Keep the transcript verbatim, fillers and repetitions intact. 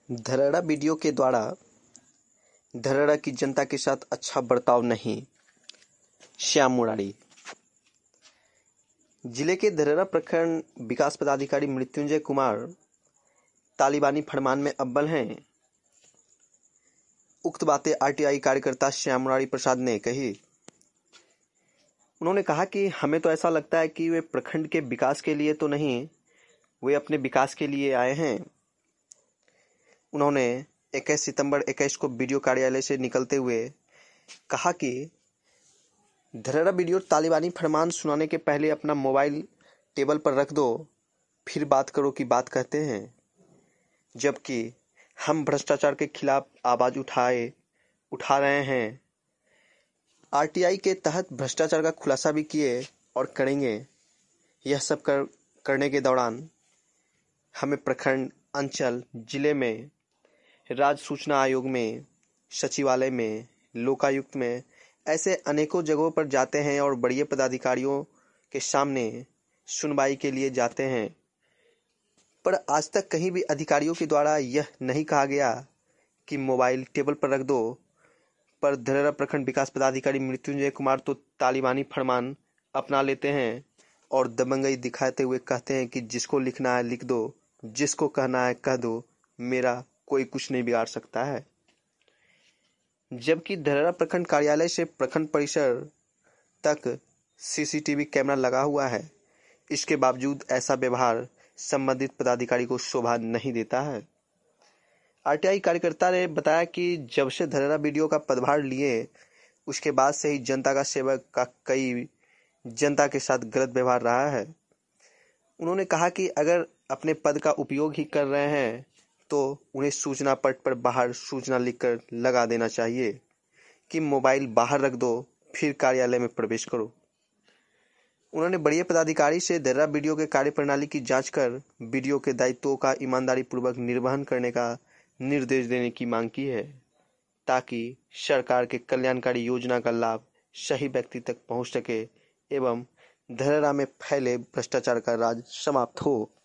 Dharhara video के द्वारा धरहरा की जनता के साथ अच्छा बर्ताव नहीं। श्याम मुरारी। जिले के धरहरा प्रखंड विकास पदाधिकारी मृत्युंजय कुमार तालिबानी फरमान में अव्वल हैं। उक्त बातें आरटीआई कार्यकर्ता श्याम मुरारी प्रसाद ने कही। उन्होंने कहा कि हमें तो ऐसा लगता है कि वे प्रखंड के विकास के लिए तो नहीं, वे अपने विकास के लिए आए हैं। उन्होंने इक्कीस सितंबर इक्कीस को वीडियो कार्यालय से निकलते हुए कहा कि धरहरा वीडियो तालिबानी फरमान सुनाने के पहले अपना मोबाइल टेबल पर रख दो, फिर बात करो की बात कहते हैं। जबकि हम भ्रष्टाचार के खिलाफ आवाज उठाए उठा रहे हैं। आरटीआई के तहत भ्रष्टाचार का खुलासा भी किए और करेंगे। यह सब कर, करने के दौरान हमें प्रखंड, अंचल, जिले में, राज्य सूचना आयोग में, सचिवालय में, लोकायुक्त में, ऐसे अनेकों जगहों पर जाते हैं और बड़े पदाधिकारियों के सामने सुनवाई के लिए जाते हैं। पर आज तक कहीं भी अधिकारियों के द्वारा यह नहीं कहा गया कि मोबाइल टेबल पर रख दो। पर धरहरा प्रखंड विकास पदाधिकारी मृत्युंजय कुमार तो तालिबानी फरमान अपना लेते हैं और दबंगई दिखाते हुए कहते हैं कि जिसको लिखना है लिख दो, जिसको कहना है कह दो, मेरा कोई कुछ नहीं बिगाड़ सकता है। जबकि धरहरा प्रखंड कार्यालय से प्रखंड परिसर तक सीसीटीवी कैमरा लगा हुआ है। इसके बावजूद ऐसा व्यवहार संबंधित पदाधिकारी को शोभा नहीं देता है। आरटीआई कार्यकर्ता ने बताया कि जब से धरहरा वीडियो का पदभार लिए, उसके बाद से ही जनता का सेवक का कई जनता के साथ गलत व्यवहार रहा है। उन्होंने कहा कि अगर अपने पद का उपयोग ही कर रहे हैं तो उन्हें सूचना पट पर बाहर सूचना लिखकर लगा देना चाहिए कि मोबाइल बाहर रख दो, फिर कार्यालय में प्रवेश करो। उन्होंने बड़े पदाधिकारी से धरहरा वीडियो के कार्यप्रणाली की जांच कर वीडियो के दायित्वों का ईमानदारी पूर्वक निर्वहन करने का निर्देश देने की मांग की है, ताकि सरकार के कल्याणकारी योजना का लाभ सही व्यक्ति तक पहुंच सके एवं धरहरा में फैले भ्रष्टाचार का राज समाप्त हो।